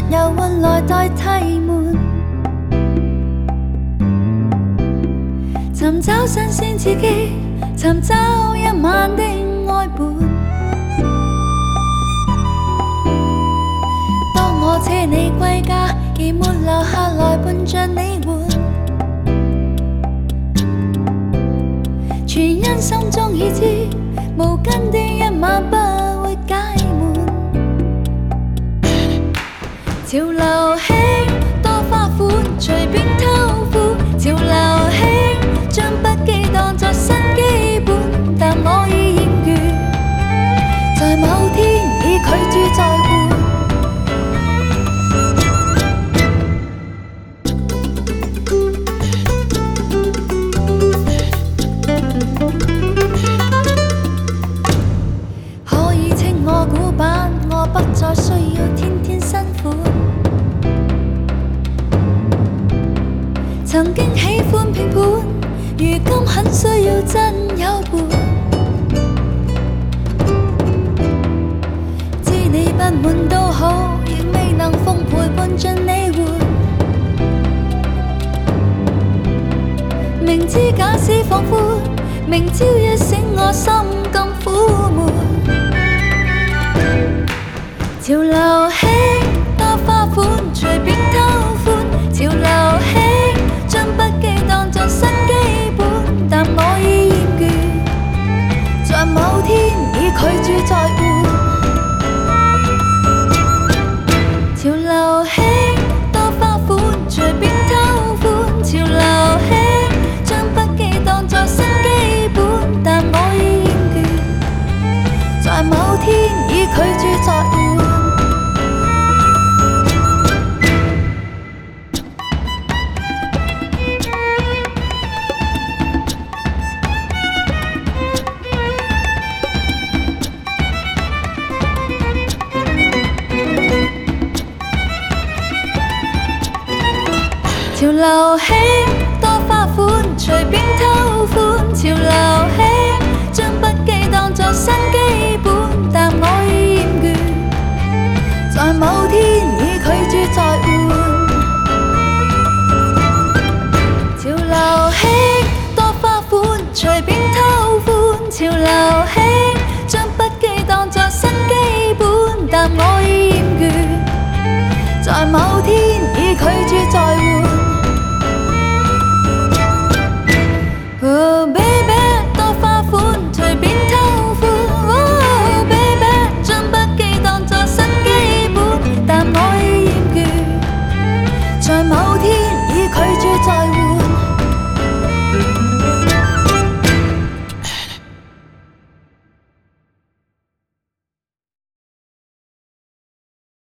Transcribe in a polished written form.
遊魂來代替悶，尋找新鮮刺激，尋找一晚的愛伴。當我車你歸家，而沒留下來伴着你玩，全因心中已知，無根的一晚不會解悶。潮流興多花款，隨便偷歡。潮流興將筆記當作新基本，但我已厭倦，在某天已拒絕再換。可以稱我古板，我不再需要天天新款。曾經喜歡拼盤，如今很需要真友伴。知你不滿都好，亦未能奉陪伴盡你活。明知假使放寬，明朝一醒我心更苦悶。潮流興多花款，隨便偷歡。潮流興將筆記當作新基本，但我已厭倦，在某天已拒絕再換。潮流興多花款，隨便偷歡。潮流興將筆記當作新基本，但我已厭倦，在某天已拒絕再換。潮流興多花款，隨便偷歡。潮流興將筆記當作新機。